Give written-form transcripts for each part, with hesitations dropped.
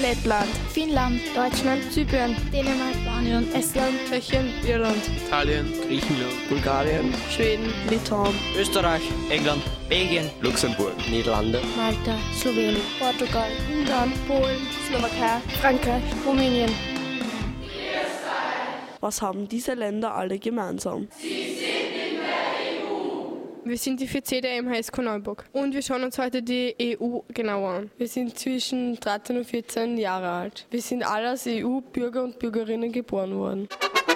Lettland, Finnland, Deutschland, Zypern, Dänemark, Spanien, Estland, Tschechien, Irland, Italien, Griechenland, Bulgarien, Schweden, Litauen, Österreich, England, Belgien, Luxemburg, Niederlande, Malta, Slowenien, Portugal, Ungarn, Polen, Slowakei, Frankreich, Rumänien. Was haben diese Länder alle gemeinsam? Wir sind die 4C der MHS Korneuburg und wir schauen uns heute die EU genauer an. Wir sind zwischen 13 und 14 Jahre alt. Wir sind alle als EU-Bürger und Bürgerinnen geboren worden.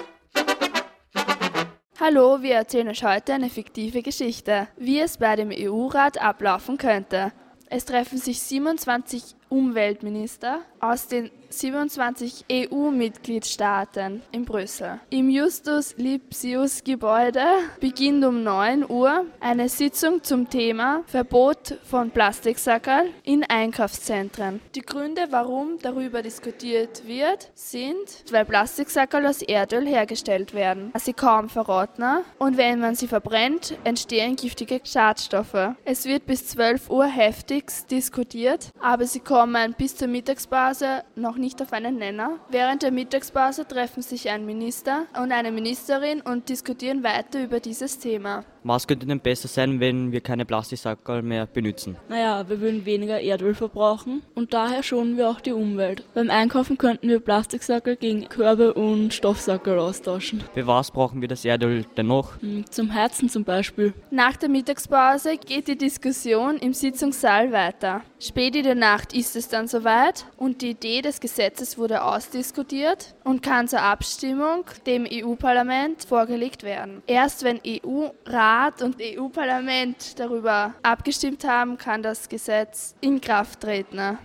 Hallo, wir erzählen euch heute eine fiktive Geschichte, wie es bei dem EU-Rat ablaufen könnte. Es treffen sich 27 Umweltminister aus den 27 EU-Mitgliedstaaten in Brüssel. Im Justus-Lipsius-Gebäude beginnt um 9 Uhr eine Sitzung zum Thema Verbot von Plastiksackerl in Einkaufszentren. Die Gründe, warum darüber diskutiert wird, sind, weil Plastiksackerl aus Erdöl hergestellt werden. Sie kaum verrotten und wenn man sie verbrennt, entstehen giftige Schadstoffe. Es wird bis 12 Uhr heftigst diskutiert, aber sie kommen bis zur Mittagspause noch nicht auf einen Nenner. Während der Mittagspause treffen sich ein Minister und eine Ministerin und diskutieren weiter über dieses Thema. Was könnte denn besser sein, wenn wir keine Plastiksackerl mehr benutzen? Naja, wir würden weniger Erdöl verbrauchen und daher schonen wir auch die Umwelt. Beim Einkaufen könnten wir Plastiksackerl gegen Körbe und Stoffsackerl austauschen. Für was brauchen wir das Erdöl denn noch? Zum Heizen zum Beispiel. Nach der Mittagspause geht die Diskussion im Sitzungssaal weiter. Spät in der Nacht ist es dann soweit und die Idee des Gesetzes wurde ausdiskutiert und kann zur Abstimmung dem EU-Parlament vorgelegt werden. Erst wenn EU-Rat und EU-Parlament darüber abgestimmt haben, kann das Gesetz in Kraft treten.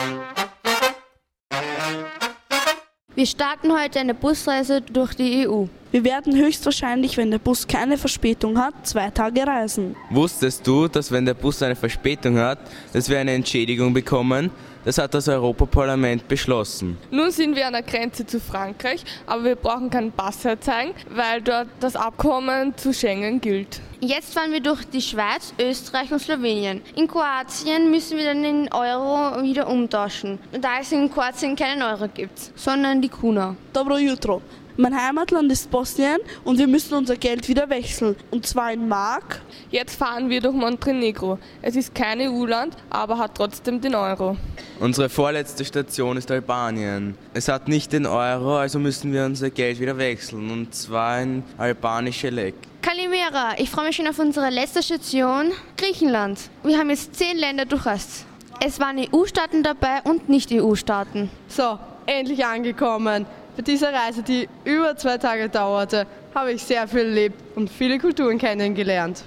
Wir starten heute eine Busreise durch die EU. Wir werden höchstwahrscheinlich, wenn der Bus keine Verspätung hat, 2 Tage reisen. Wusstest du, dass wenn der Bus eine Verspätung hat, dass wir eine Entschädigung bekommen? Das hat das Europaparlament beschlossen. Nun sind wir an der Grenze zu Frankreich, aber wir brauchen keinen Pass herzeigen, weil dort das Abkommen zu Schengen gilt. Jetzt fahren wir durch die Schweiz, Österreich und Slowenien. In Kroatien müssen wir dann den Euro wieder umtauschen, da es in Kroatien keinen Euro gibt, sondern die Kuna. Dobro jutro. Mein Heimatland ist Bosnien und wir müssen unser Geld wieder wechseln, und zwar in Mark. Jetzt fahren wir durch Montenegro. Es ist kein EU-Land, aber hat trotzdem den Euro. Unsere vorletzte Station ist Albanien. Es hat nicht den Euro, also müssen wir unser Geld wieder wechseln, und zwar in albanische Lek. Kalimera, ich freue mich schon auf unsere letzte Station, Griechenland. Wir haben jetzt 10 Länder durchreist. Es waren EU-Staaten dabei und Nicht-EU-Staaten. So, endlich angekommen. Bei dieser Reise, die über 2 Tage dauerte, habe ich sehr viel erlebt und viele Kulturen kennengelernt.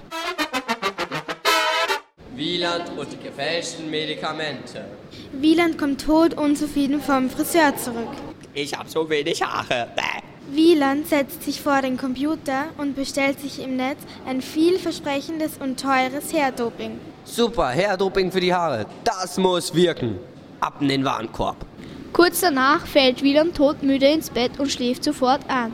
Wieland und die gefälschten Medikamente. Wieland kommt tot unzufrieden vom Friseur zurück. Ich habe so wenig Haare. Wieland setzt sich vor den Computer und bestellt sich im Netz ein vielversprechendes und teures Hairdoping. Super, Hairdoping für die Haare. Das muss wirken. Ab in den Warenkorb. Kurz danach fällt Wieland todmüde ins Bett und schläft sofort ein.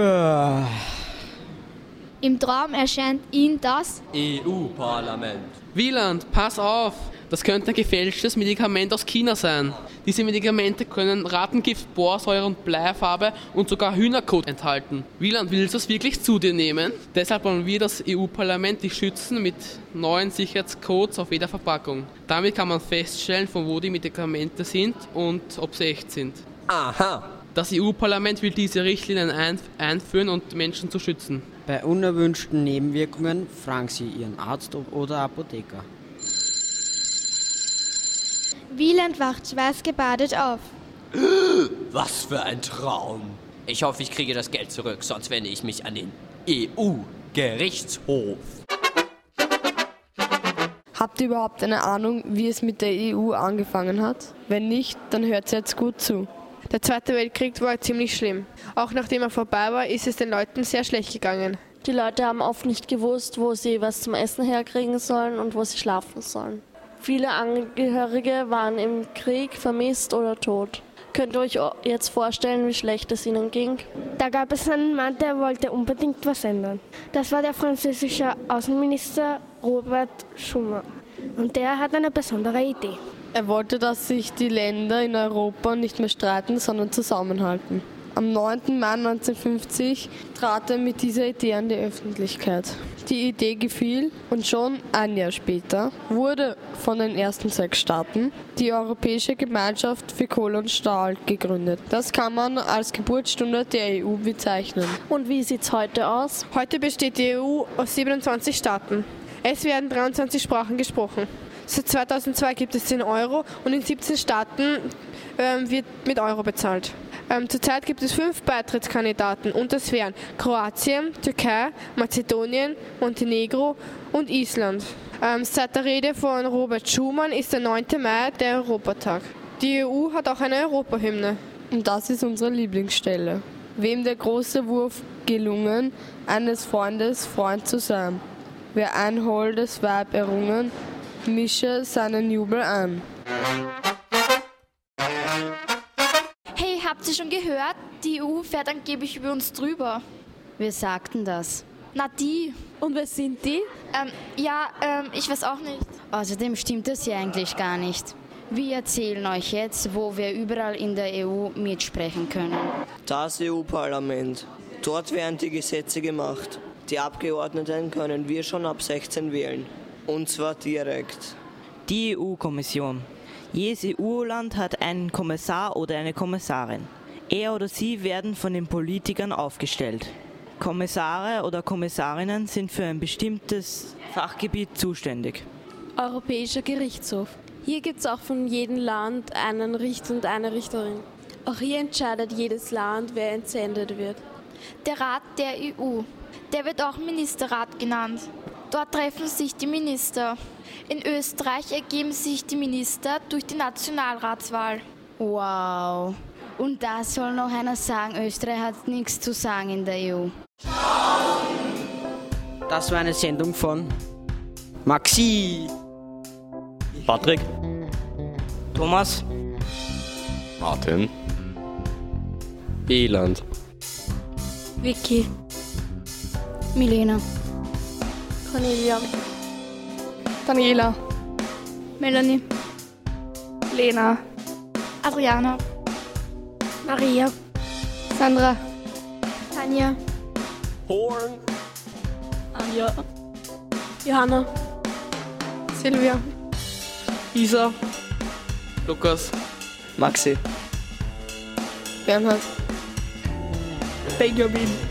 Im Traum erscheint ihm das EU-Parlament. Wieland, pass auf! Das könnte ein gefälschtes Medikament aus China sein. Diese Medikamente können Rattengift, Borsäure und Bleifarbe und sogar Hühnerkot enthalten. Wieland, willst du es wirklich zu dir nehmen? Deshalb wollen wir das EU-Parlament dich schützen mit neuen Sicherheitscodes auf jeder Verpackung. Damit kann man feststellen, von wo die Medikamente sind und ob sie echt sind. Aha! Das EU-Parlament will diese Richtlinien einführen und Menschen zu schützen. Bei unerwünschten Nebenwirkungen fragen Sie Ihren Arzt oder Apotheker. Wieland wacht schweißgebadet auf. Was für ein Traum. Ich hoffe, ich kriege das Geld zurück, sonst wende ich mich an den EU-Gerichtshof. Habt ihr überhaupt eine Ahnung, wie es mit der EU angefangen hat? Wenn nicht, dann hört jetzt gut zu. Der Zweite Weltkrieg war ziemlich schlimm. Auch nachdem er vorbei war, ist es den Leuten sehr schlecht gegangen. Die Leute haben oft nicht gewusst, wo sie was zum Essen herkriegen sollen und wo sie schlafen sollen. Viele Angehörige waren im Krieg vermisst oder tot. Könnt ihr euch jetzt vorstellen, wie schlecht es ihnen ging? Da gab es einen Mann, der wollte unbedingt was ändern. Das war der französische Außenminister Robert Schuman. Und der hat eine besondere Idee. Er wollte, dass sich die Länder in Europa nicht mehr streiten, sondern zusammenhalten. Am 9. Mai 1950 trat er mit dieser Idee an die Öffentlichkeit. Die Idee gefiel und schon ein Jahr später wurde von den ersten 6 Staaten die Europäische Gemeinschaft für Kohle und Stahl gegründet. Das kann man als Geburtsstunde der EU bezeichnen. Und wie sieht es heute aus? Heute besteht die EU aus 27 Staaten. Es werden 23 Sprachen gesprochen. Seit 2002 gibt es den Euro und in 17 Staaten wird mit Euro bezahlt. Zurzeit gibt es 5 Beitrittskandidaten und das wären Kroatien, Türkei, Mazedonien, Montenegro und Island. Seit der Rede von Robert Schuman ist der 9. Mai der Europatag. Die EU hat auch eine Europahymne. Und das ist unsere Lieblingsstelle. Wem der große Wurf gelungen, eines Freundes Freund zu sein. Wer ein holdes Weib errungen, mische seinen Jubel an. Hey, habt ihr schon gehört? Die EU fährt angeblich über uns drüber. Wir sagten das. Na die. Und wer sind die? Ich weiß auch nicht. Außerdem stimmt das ja eigentlich gar nicht. Wir erzählen euch jetzt, wo wir überall in der EU mitsprechen können. Das EU-Parlament. Dort werden die Gesetze gemacht. Die Abgeordneten können wir schon ab 16 wählen. Und zwar direkt. Die EU-Kommission. Jedes EU-Land hat einen Kommissar oder eine Kommissarin. Er oder sie werden von den Politikern aufgestellt. Kommissare oder Kommissarinnen sind für ein bestimmtes Fachgebiet zuständig. Europäischer Gerichtshof. Hier gibt es auch von jedem Land einen Richter und eine Richterin. Auch hier entscheidet jedes Land, wer entsendet wird. Der Rat der EU. Der wird auch Ministerrat genannt. Dort treffen sich die Minister. In Österreich ergeben sich die Minister durch die Nationalratswahl. Wow. Und da soll noch einer sagen, Österreich hat nichts zu sagen in der EU. Das war eine Sendung von Maxi, Patrick, Thomas, Martin, Eland, Vicky, Milena, Cornelia, Daniela, Melanie, Lena, Adriana, Maria, Sandra, Tanja, Horn, Anja, Johanna, Silvia, Isa, Lukas, Maxi, Bernhard, Benjamin.